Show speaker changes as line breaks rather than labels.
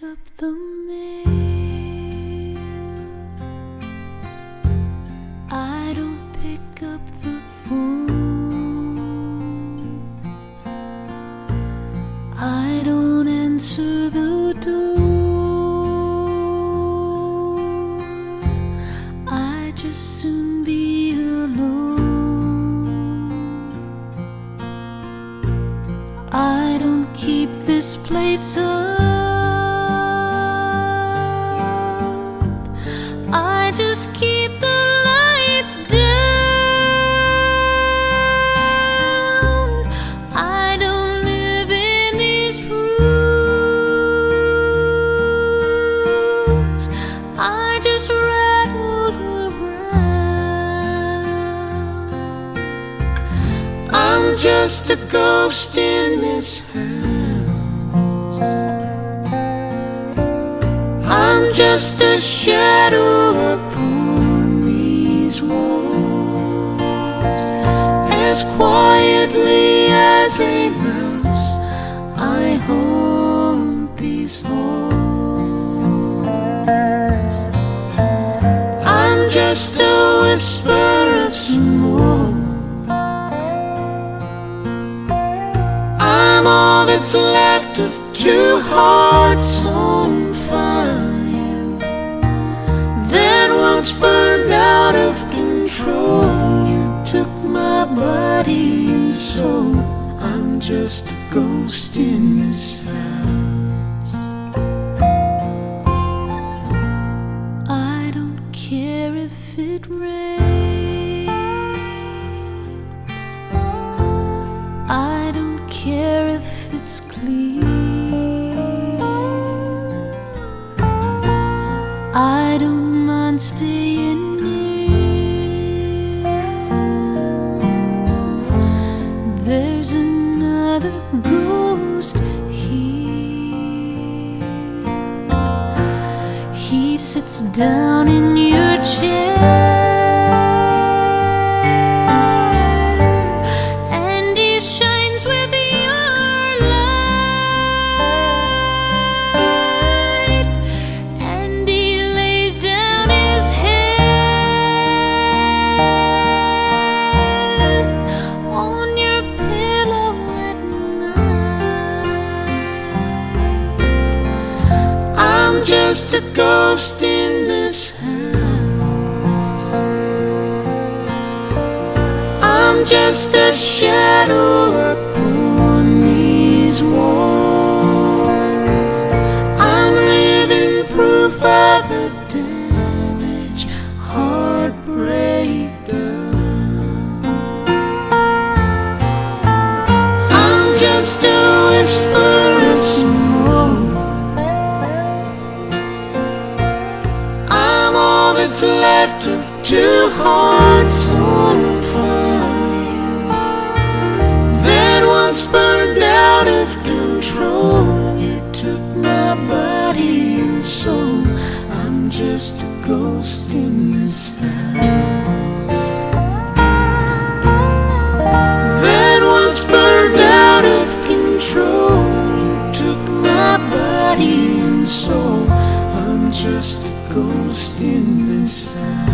up the mail. I don't pick up the phone. I don't answer the door. I'd just soon be alone. I don't keep this place up. I just keep the lights down. I don't live in these rooms. I just rattle around. I'm just a ghost in this house. I'm just a shadow upon these walls. As quietly as a mouse, I haunt these halls. I'm just a whisper of smoke. I'm all that's left of two hearts on fire that once burned out of control. You took my body and soul. I'm just a ghost in this house. I don't care if it rains. I don't care if it's clear. I don't mind staying near. There's another ghost here. He sits down in your chair. I'm just a ghost in this house. I'm just a shadow upon these walls. I'm living proof of the damage heartbreak does. I'm just a whisper of smoke. That's left of two hearts on fire that once burned out of control. You took my body and soul. I'm just a ghost in this house that once burned out of control. You took my body and soul. I'm just a ghost in this house.